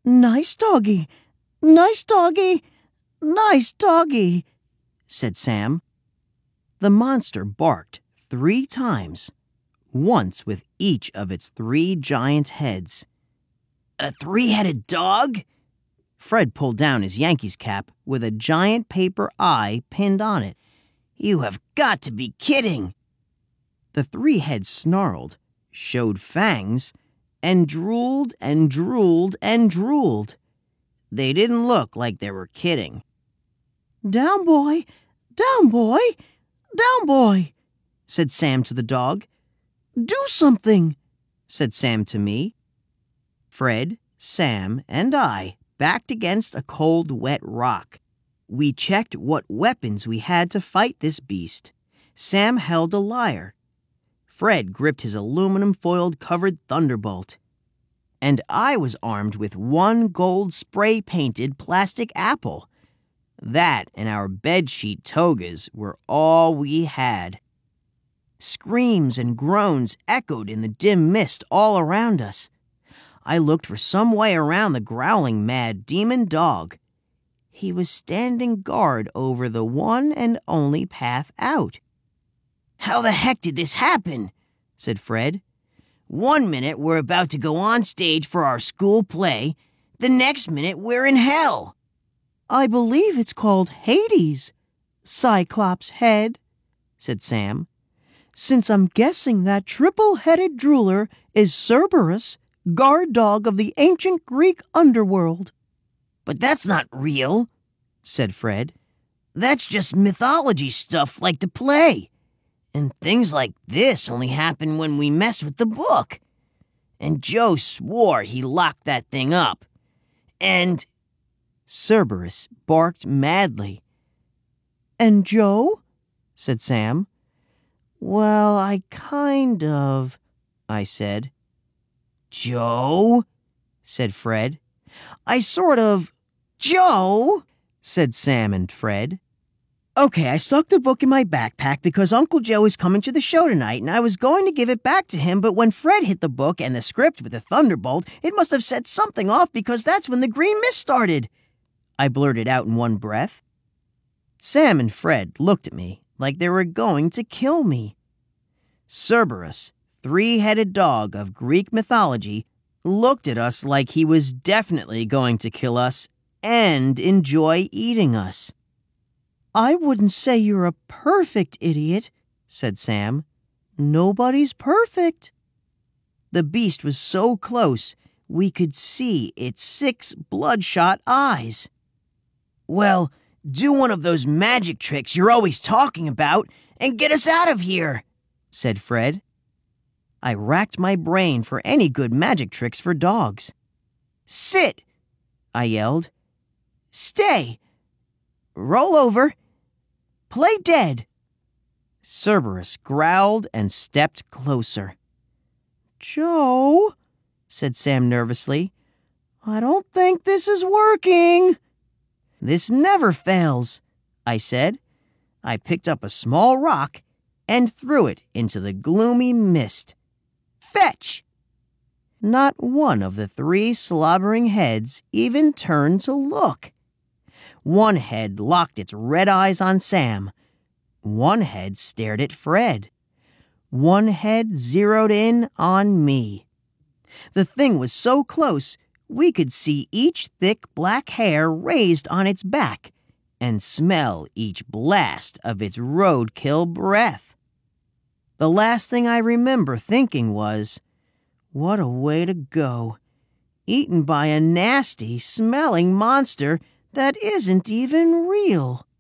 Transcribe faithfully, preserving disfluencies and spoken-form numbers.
"Nice doggy, nice doggy, nice doggy," said Sam. The monster barked three times, once with each of its three giant heads. "A three-headed dog?" Fred pulled down his Yankees cap with a giant paper eye pinned on it. "You have got to be kidding!" The three heads snarled, showed fangs, and drooled and drooled and drooled. They didn't look like they were kidding. "Down, boy! Down, boy! Down, boy!" said Sam to the dog. "Do something," said Sam to me. Fred, Sam, and I backed against a cold, wet rock. We checked what weapons we had to fight this beast. Sam held a lyre. Fred gripped his aluminum-foiled covered thunderbolt. And I was armed with one gold spray-painted plastic apple. That and our bedsheet togas were all we had. Screams and groans echoed in the dim mist all around us. I looked for some way around the growling mad demon dog. He was standing guard over the one and only path out. "How the heck did this happen?" said Fred. "One minute we're about to go on stage for our school play. The next minute we're in hell." "I believe it's called Hades, Cyclops head," said Sam. "Since I'm guessing that triple-headed drooler is Cerberus, guard dog of the ancient Greek underworld." "But that's not real," said Fred. "That's just mythology stuff like the play. And things like this only happen when we mess with the book. And Joe swore he locked that thing up. And..." Cerberus barked madly. "And Joe?" said Sam. "Well, I kind of," I said. "Joe?" said Fred. "I sort of..." "Joe!" said Sam and Fred. "Okay, I stuck the book in my backpack because Uncle Joe is coming to the show tonight, and I was going to give it back to him, but when Fred hit the book and the script with the thunderbolt, it must have set something off because that's when the green mist started," I blurted out in one breath. Sam and Fred looked at me like they were going to kill me. Cerberus, three-headed dog of Greek mythology, looked at us like he was definitely going to kill us and enjoy eating us. "I wouldn't say you're a perfect idiot," said Sam. "Nobody's perfect." The beast was so close, we could see its six bloodshot eyes. "Well, do one of those magic tricks you're always talking about and get us out of here," said Fred. I racked my brain for any good magic tricks for dogs. "Sit!" I yelled. "Stay! Roll over! Play dead!" Cerberus growled and stepped closer. "Joe," said Sam nervously, "I don't think this is working." "This never fails," I said. I picked up a small rock and threw it into the gloomy mist. "Fetch!" Not one of the three slobbering heads even turned to look. One head locked its red eyes on Sam. One head stared at Fred. One head zeroed in on me. The thing was so close, we could see each thick black hair raised on its back and smell each blast of its roadkill breath. The last thing I remember thinking was, what a way to go. Eaten by a nasty, smelling monster that isn't even real.